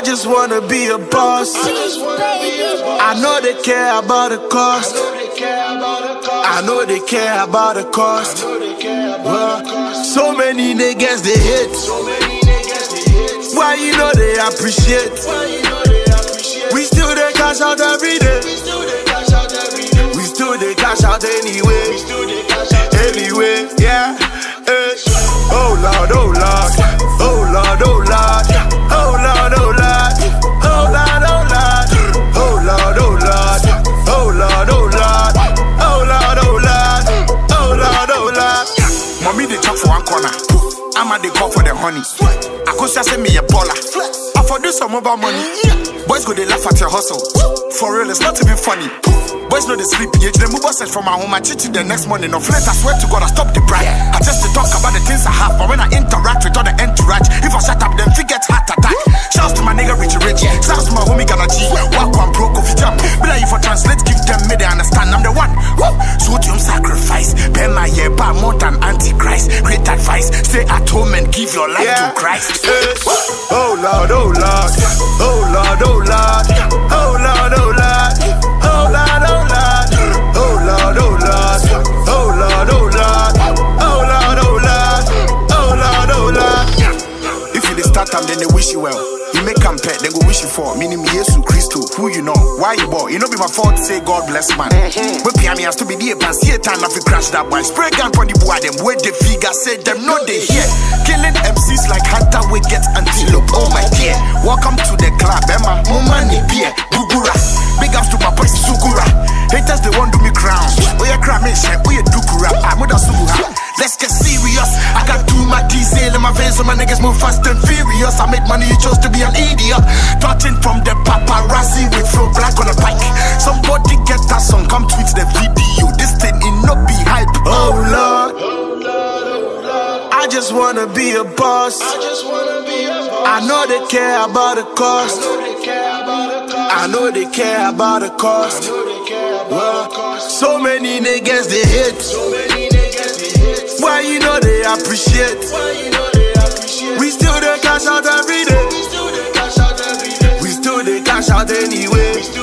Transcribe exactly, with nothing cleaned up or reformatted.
just wanna be a boss. I know they care about the cost. I know they care about the cost. Well, so many niggas they hate. Why you know they appreciate? We still they cash out every day. We still they cash out anyway. Anyway, yeah. Hey. Oh Lord, oh Lord, oh Lord, oh Lord, oh Lord, oh Lord, oh Lord, oh Lord, oh Lord, oh Lord, oh Lord, oh Lord, oh Lord, oh Lord, oh Lord, oh Lord. Mommy they talk for one corner, I'm at the call for the honey. I could just send me a baller. I for do some mobile money. Boys go they laugh at your hustle. For real, it's not even funny. Boys know they sleep. You the move us from my home. I cheat the next morning. No flat, I swear to God, I stop the brag. I just to talk about the things I have. But when I interact with all the entourage, if I shut up, then forget heart attack. Shouts to my nigga Richie Rich. Shouts to my homie Gana G. Walk one broke off jump. Be like if I translate, give them me, they understand. I'm the one. Woo! Sodium sacrifice. Pay my year bar more than antichrist. Great advice. Stay at home and give your life yeah. to Christ. Oh Lord, oh Lord, oh Lord, oh Lord, oh Lord, oh Lord, oh Lord, oh Lord, oh Lord, oh Lord, oh Lord, oh Lord, oh Lord, oh Lord, oh Lord, oh Lord. If you start time, then they wish you well. You make come pet, they go wish you for. Meaning me Jesus Christo, who you know, why you bought. You know be my fault to say God bless man. But Piami has to be the and see a time if you crash that one. Spray gun for the boy, them where the figure say them no they hear. Killing M Cs like Hunter we get antelope. Oh my dear, welcome to the club, Emma. Mumani beer, Bugura. Big ups to my boy Sukura. Haters they want to me crown. Oh yeah, crown me shine. Oh yeah, Dukura. I'm with Sukura. Let's get serious. I got too much diesel in my veins, so my niggas move fast and furious. I made money, you chose to be an idiot. Touching from the paparazzi with flow black on a bike. Somebody get that song, come tweet the video. This thing in no be hype. Oh Lord, I just wanna be a boss. I know they care about the cost. I know they care about the cost. Well, so many niggas they hate. Why you know they appreciate? We still they cash out every day. We still they cash out anyway.